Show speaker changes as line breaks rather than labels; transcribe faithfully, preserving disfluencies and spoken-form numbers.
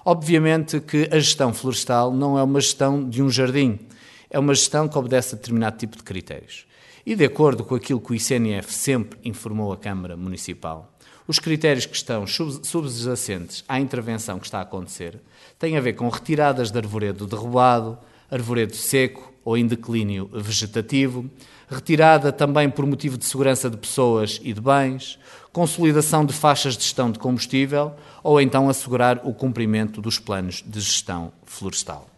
Obviamente que a gestão florestal não é uma gestão de um jardim, é uma gestão que obedece a determinado tipo de critérios. E de acordo com aquilo que o I C N F sempre informou a Câmara Municipal, os critérios que estão subjacentes à intervenção que está a acontecer têm a ver com retiradas de arvoredo derrubado, arvoredo seco ou em declínio vegetativo, retirada também por motivo de segurança de pessoas e de bens, consolidação de faixas de gestão de combustível ou então assegurar o cumprimento dos planos de gestão florestal.